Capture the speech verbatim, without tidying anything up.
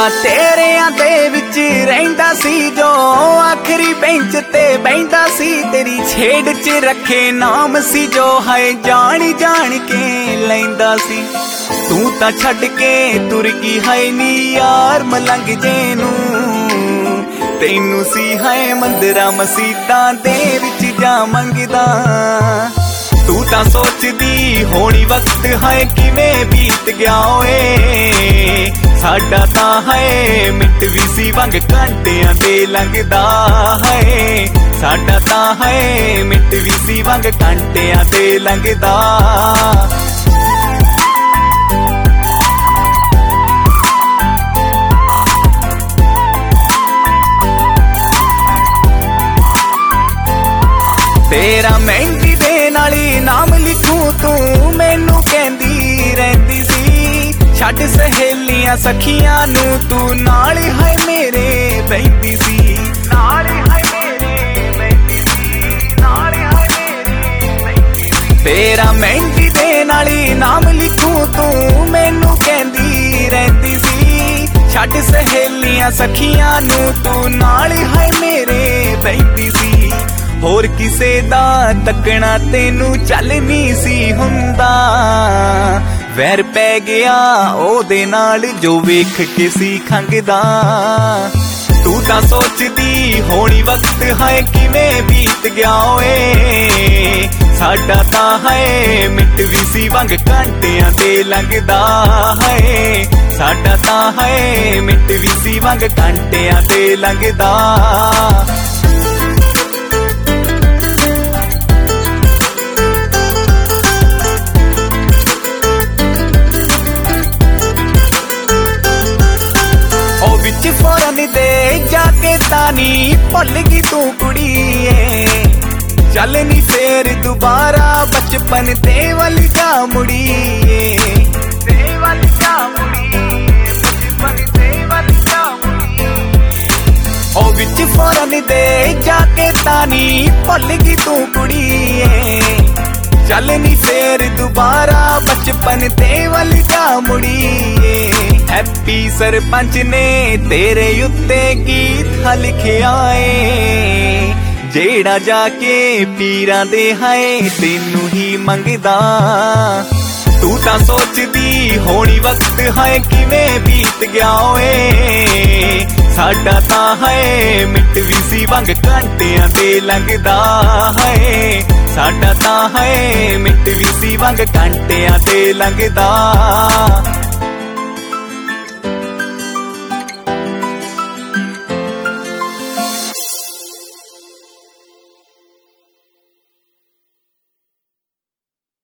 ਤੇਰਿਆਂ ਦੇ ਵਿੱਚ ਰਹਿੰਦਾ ਸੀ ਜੋ ਆਖਰੀ ਬੈਂਚ ਤੇ ਬੈਂਦਾ ਸੀ। ਤੇਰੀ ਛੇੜ 'ਚ ਰੱਖੇ ਨਾਮ ਸੀ ਜੋ ਹਾਏ ਜਾਣ ਜਾਣ ਕੇ ਲੈਂਦਾ ਸੀ। ਤੂੰ ਤਾਂ ਛੱਡ ਕੇ ਤੁਰ ਗਈ ਹਾਏ ਨੀ ਯਾਰ ਮਲੰਗ ਜੇ ਨੂੰ। ਤੈਨੂੰ ਸੀ ਹਾਏ ਮੰਦਰਾਂ ਮਸੀਤਾਂ ਦੇ ਵਿੱਚ ਜਾ ਮੰਗਦਾ। ਤੂੰ ਤਾਂ ਸੋਚਦੀ ਹੋਣੀ ਵਕਤ ਹਾਏ ਕਿਵੇਂ ਬੀਤ ਗਿਆ ਓਏ। ਸਾਡਾ ਤਾਂ ਹਾਏ ਮਿੰਟ ਵੀ ਸੀ ਵਾਂਗ ਘੰਟਿਆਂ ਦੇ ਲੰਘਦਾ ਹਾਏ। ਸਾਡਾ ਤਾਂ ਹਾਏ ਮਿੰਟ ਵੀ ਸੀ ਵਾਂਗ ਘੰਟਿਆਂ ਦੇ ਲੰਘਦਾ। ਤੇਰਾ ਮਹਿੰਦੀ ਦੇ ਨਾਲ ਹੀ ਨਾਮ ਲਿਖੂ ਤੂੰ ਮੈਨੂੰ ਕਹਿੰਦੀ ਰਹਿੰਦੀ ਸੀ। ਛੱਡ ਸਹੇਲੀਆਂ ਸਖੀਆਂ ਨੂੰ ਤੂੰ ਨਾਲ ਹਾਏ ਮੇਰੇ ਬੈਠੀ ਸੀ। ਨਾਲ ਹਾਏ ਮੇਰੇ ਬੈਠੀ ਸੀ। ਨਾਲ ਹਾਏ ਮੇਰੇ ਬੈਠੀ ਸੀ। ਤੇਰਾ ਮਹਿੰਦੀ ਦੇ ਨਾਲ ਹੀ ਨਾਮ ਲਿਖੂ ਤੂੰ ਮੈਨੂੰ ਕਹਿੰਦੀ ਰਹਿੰਦੀ ਸੀ। ਛੱਡ ਸਹੇਲੀਆਂ ਸਖੀਆਂ ਨੂੰ ਤੂੰ ਨਾਲ ਹਾਏ ਮੇਰੇ ਬੈਠੀ ਸੀ। ਹੋਰ ਕਿਸੇ ਦਾ ਤੱਕਣਾ ਤੈਨੂੰ ਚੱਲ ਨਹੀਂ ਸੀ ਹੁੰਦਾ। ਵੈਰ ਪੈ ਗਿਆ ਉਹਦੇ ਨਾਲ ਜੋ ਵੇਖ ਕੇ ਸੀ ਖੰਗਦਾ। ਤੂੰ ਤਾਂ ਸੋਚਦੀ ਹੋਣੀ ਵਕਤ ਹਾਏ ਕਿਵੇਂ ਬੀਤ ਗਿਆ ਓਏ। ਸਾਡਾ ਤਾਂ ਹਾਏ ਮਿੰਟ ਵੀ ਸੀ ਵਾਂਗ ਘੰਟਿਆਂ ਦੇ ਲੰਘਦਾ ਹਾਏ। ਸਾਡਾ ਤਾਂ ਹਾਏ ਮਿੰਟ ਵੀ ਸੀ ਵਾਂਗ ਘੰਟਿਆਂ ਦੇ ਲੰਘਦਾ। ਫੌਰਨ ਦੇ ਜਾ ਕੇ ਤਾਨੀ ਭੁੱਲ ਗਈ ਤੂੰ ਕੁੜੀਏ। ਚੱਲ ਨੀ ਫੇਰ ਦੁਬਾਰਾ ਬਚਪਨ ਦੇ ਵੱਲ ਜਾ ਮੁੜੀਏ। ਦੇ ਵੱਲ ਜਾ ਮੁੜੀਏ ਬਚਪਨ ਦੇ ਵੱਲ ਜਾ ਮੁੜੀਏ। ਉਹ ਵਿੱਚ ਫੌਰਨ ਦੇ ਜਾ ਕੇ ਤਾਨੀ ਭੁੱਲ ਗਈ ਤੂੰ ਕੁੜੀਏ। ਚੱਲ ਨੀ ਫੇਰ ਦੁਬਾਰਾ ਬਚਪਨ ਦੇ ਵੱਲ ਜਾ ਮੁੜੀਏ। ਹੈਪੀ ਸਰਪੰਚ ਨੇ ਤੇਰੇ ਉੱਤੇ ਗੀਤ ਲਿਖਿਆ ਏ। ਜਿਹੜਾ ਜਾ ਕੇ ਪੀਰਾਂ ਦੇ ਹਾਏ ਤੈਨੂੰ ਹੀ ਮੰਗਦਾ। ਤੂੰ ਤਾਂ ਸੋਚਦੀ ਹੋਣੀ ਵਕਤ ਹਾਏ ਕਿਵੇਂ ਬੀਤ ਗਿਆ ਓਏ। ਸਾਡਾ ਤਾਂ ਹਾਏ ਮਿੰਟ ਵੀ ਸੀ ਵਾਂਗ ਘੰਟਿਆਂ ਦੇ ਲੰਘਦਾ ਹਾਏ। ਸਾਡਾ ਤਾਂ ਹਾਏ ਮਿੰਟ ਵੀ ਸੀ ਵਾਂਗ ਘੰਟਿਆਂ ਦੇ ਲੰਘਦਾ।